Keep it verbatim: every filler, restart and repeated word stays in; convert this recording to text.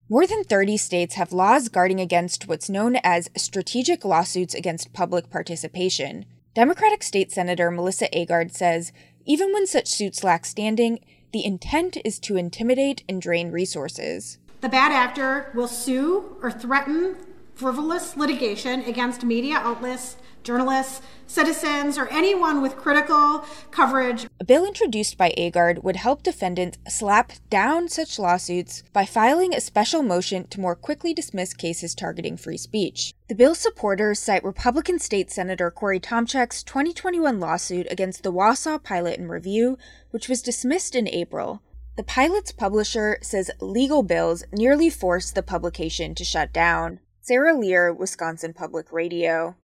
More than thirty states have laws guarding against what's known as strategic lawsuits against public participation. Democratic State Senator Melissa Agard says, even when such suits lack standing, the intent is to intimidate and drain resources. The bad actor will sue or threaten frivolous litigation against media outlets, journalists, citizens, or anyone with critical coverage. A bill introduced by Agard would help defendants slap down such lawsuits by filing a special motion to more quickly dismiss cases targeting free speech. The bill's supporters cite Republican State Senator Corey Tomczak's twenty twenty-one lawsuit against the Wausau Pilot and Review, which was dismissed in April. The Pilot's publisher says legal bills nearly forced the publication to shut down. Sarah Lear, Wisconsin Public Radio.